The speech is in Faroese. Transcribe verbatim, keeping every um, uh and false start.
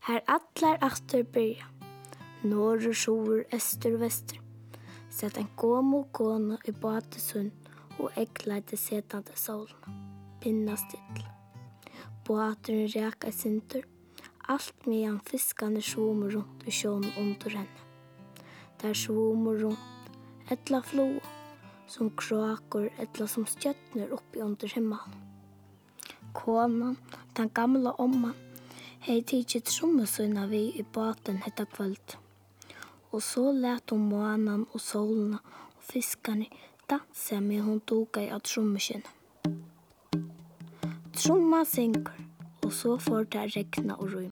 Her allar aftur byrja, norr, sur, øster, vester. Sett en gomo kona i batesunn og eggleite setande solen. Pinna still. Båteren reka sintur, alt medan fiskane svomer rundt i sjån under henne. Der svomer rundt, etla flo, som kråkor, etla som stjøtner oppi under himmelen. Konan, den gamla omman, hei tidsit trommesøyna vi i båten hetta kvöld. Og så let hon månen og solene og fiskane dansa med hon doga i av trommeskinn. Tromma synger, og så får det regna og rym.